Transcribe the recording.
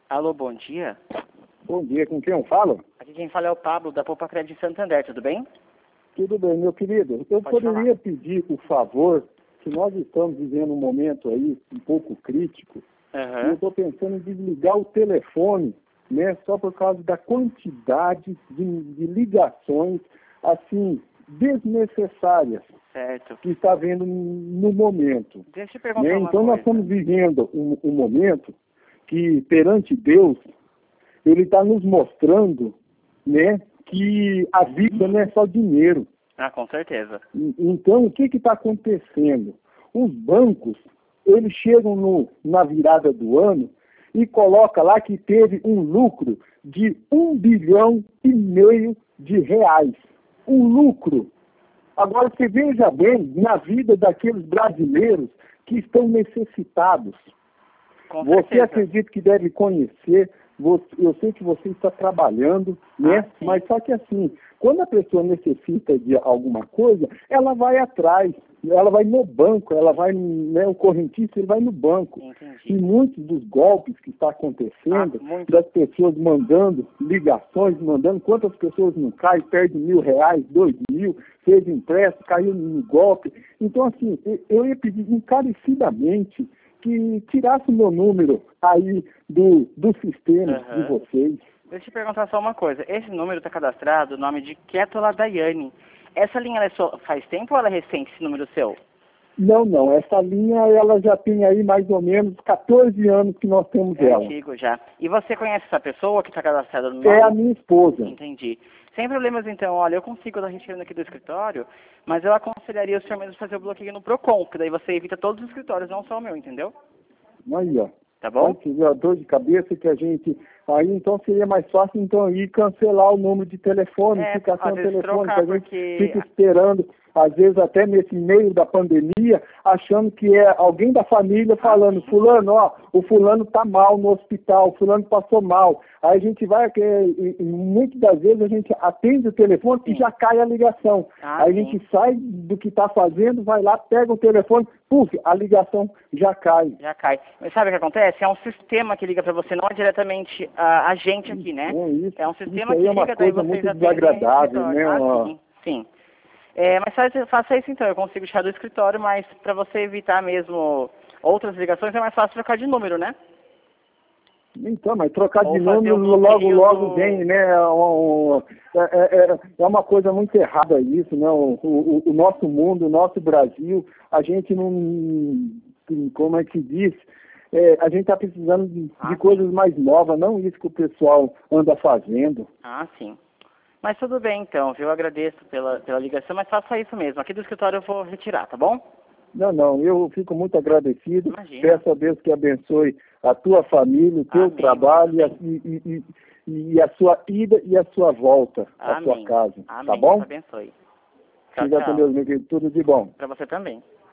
Alô, bom dia. Bom dia, com quem eu falo? Aqui quem fala é o Pablo, da Poupa Crédito Santander, tudo bem? Tudo bem, meu querido. Eu Pode poderia pedir, por favor, que nós estamos vivendo um momento aí um pouco crítico, e eu estou pensando em desligar o telefone, né, só por causa da quantidade de ligações, assim, desnecessárias Certo. que está havendo no momento. Deixa eu perguntar Né? uma Então nós coisa. estamos vivendo um momento que, perante Deus, Ele está nos mostrando, né, que a vida não é só dinheiro. Ah, com certeza. Então, o que está acontecendo? Os bancos, eles chegam na virada do ano e colocam lá que teve um lucro de 1,5 bilhão de reais. Um lucro. Agora, você veja bem na vida daqueles brasileiros que estão necessitados. Com Você certeza. acredita que deve conhecer, eu sei que você está trabalhando, né? Sim. Mas só que assim, quando a pessoa necessita de alguma coisa, ela vai atrás, ela vai no banco, ela vai, né, o correntista, ele vai no banco. Entendi. E muitos dos golpes que está acontecendo, muito. das pessoas mandando ligações, quantas pessoas não caem, perdem R$ 1.000, 2.000, fez empréstimo, caiu no golpe. Então, assim, eu ia pedir encarecidamente que tirasse o meu número aí do sistema de vocês. Deixa eu te perguntar só uma coisa. Esse número está cadastrado no nome de Kétola Daiane. Essa linha ela faz tempo ou ela é recente, esse número seu? Não. Essa linha, ela já tem aí mais ou menos 14 anos que nós temos É ela. antigo já. E você conhece essa pessoa que está cadastrada no nome? É a minha esposa. Entendi. Sem problemas, então. Olha, eu consigo estar retirando aqui do escritório, mas eu aconselharia o senhor mesmo fazer o bloqueio no Procon, porque daí você evita todos os escritórios, não só o meu, entendeu? Aí, ó. Tá bom? Vai tiver a dor de cabeça que a gente... Aí, então, seria mais fácil, então, ir cancelar o número de telefone, ficar sem o telefone, que a gente fica esperando, às vezes até nesse meio da pandemia, achando que é alguém da família falando, fulano, ó, o fulano tá mal no hospital, o fulano passou mal. Aí a gente vai, e muitas das vezes a gente atende o telefone e já cai a ligação. Aí a gente sai do que está fazendo, vai lá, pega o telefone, puf, a ligação já cai. Já cai. Mas sabe o que acontece? É um sistema que liga para você, não é diretamente a gente aqui, né? É um sistema que liga, é uma coisa muito desagradável, né? Sim. Mas faça isso então, eu consigo tirar do escritório, mas para você evitar mesmo outras ligações é mais fácil trocar de número, né? Então, mas trocar de número logo vem, né? É uma coisa muito errada isso, né? O nosso mundo, o nosso Brasil, a gente não, como é que diz? A gente está precisando de coisas mais novas, não isso que o pessoal anda fazendo. Ah, sim. Mas tudo bem então, viu? Eu agradeço pela ligação, mas faça isso mesmo. Aqui do escritório eu vou retirar, tá bom? Não, eu fico muito agradecido. Imagina. Peço a Deus que abençoe a tua família, o teu trabalho e a sua ida e a sua volta à sua casa. Amém. Tá bom? Deus abençoe. Fica com Deus, meu querido. Tudo de bom. Para você também.